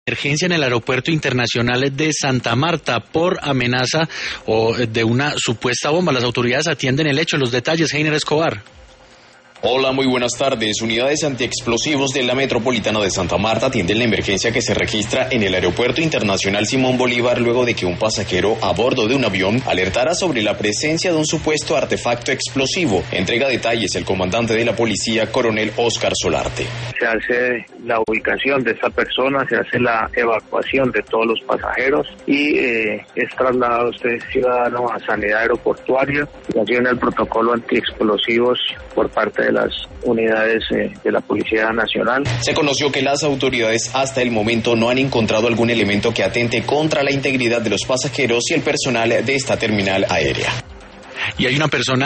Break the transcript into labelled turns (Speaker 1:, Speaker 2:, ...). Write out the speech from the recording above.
Speaker 1: Emergencia en el aeropuerto internacional de Santa Marta por amenaza o de una supuesta bomba. Las autoridades atienden el hecho. Los detalles, Heiner Escobar.
Speaker 2: Hola, muy buenas tardes. Unidades antiexplosivos de la Metropolitana de Santa Marta atienden la emergencia que se registra en el Aeropuerto Internacional Simón Bolívar luego de que un pasajero a bordo de un avión alertara sobre la presencia de un supuesto artefacto explosivo. Entrega detalles el comandante de la policía, coronel Óscar Solarte.
Speaker 3: Se hace la ubicación de esta persona, se hace la evacuación de todos los pasajeros y es trasladado este ciudadano a sanidad aeroportuaria. Se tiene el protocolo antiexplosivos por parte de las unidades de la Policía Nacional.
Speaker 2: Se conoció que las autoridades hasta el momento no han encontrado algún elemento que atente contra la integridad de los pasajeros y el personal de esta terminal aérea.
Speaker 1: Y hay una persona